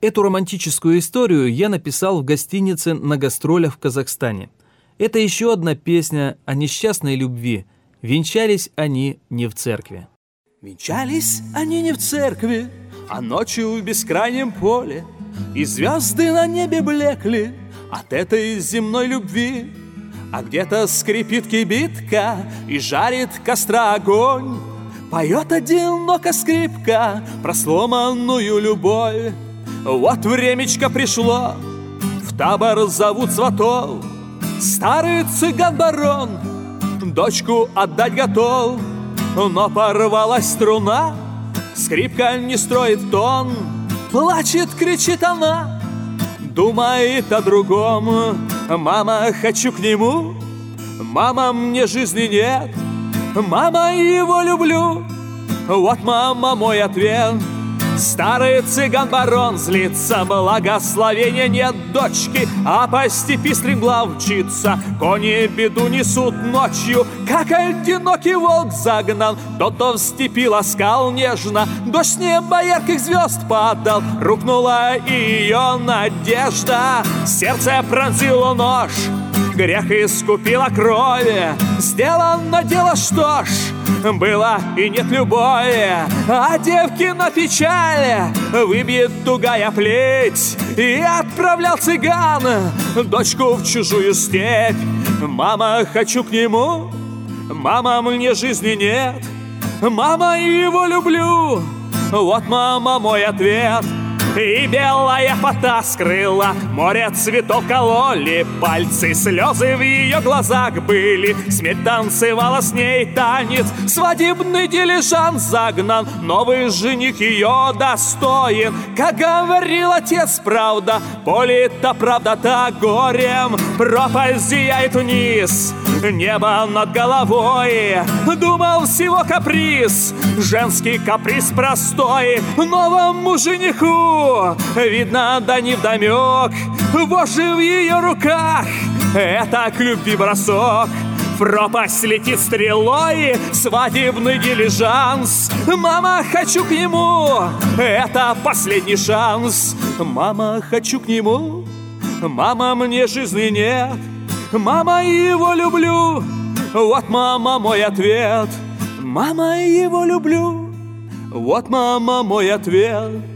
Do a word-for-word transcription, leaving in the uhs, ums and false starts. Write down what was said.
Эту романтическую историю я написал в гостинице на гастролях в Казахстане. Это еще одна песня о несчастной любви. Венчались они не в церкви. Венчались они не в церкви, а ночью в бескрайнем поле, и звезды на небе блекли от этой земной любви. А где-то скрипит кибитка и жарит костра огонь, поет одиноко скрипка про сломанную любовь. Вот времечко пришло, в табор зовут сватов, старый цыган-барон дочку отдать готов. Но порвалась струна, скрипка не строит тон, плачет, кричит она, думает о другом. Мама, хочу к нему, мама, мне жизни нет, мама, его люблю. Вот, мама, мой ответ. Старый цыган-барон злится, благословения нет дочки, а по степи стремглав мчится. Кони беду несут ночью, как одинокий волк загнан. Тот, кто в степи ласкал нежно, дождь с неба ярких звезд падал, рухнула и ее надежда. Сердце пронзило нож, грех искупила крови. Сделано дело, что ж, было и нет любови. А девки на печали выбьет тугая плеть, и отправлял цыган дочку в чужую степь. Мама, хочу к нему, мама, мне жизни нет, мама, его люблю. Вот, мама, мой ответ. И белая фата скрыла, море цветов кололи пальцы, слезы в ее глазах были. Смерть танцевала с ней танец, свадебный дилижанс загнан, новый жених ее достоин. Как говорил отец, правда, полита правда-то горем. Пропасть зияет вниз, небо над головой. Думал всего каприз, женский каприз простой. Новому жениху видно, да невдомек, вожжи в ее руках, это к любви бросок. В пропасть летит стрелой свадебный дилижанс. Мама, хочу к нему, это последний шанс. Мама, хочу к нему, мама, мне жизни нет, мама, его люблю. Вот, мама, мой ответ. Мама, его люблю. Вот, мама, мой ответ.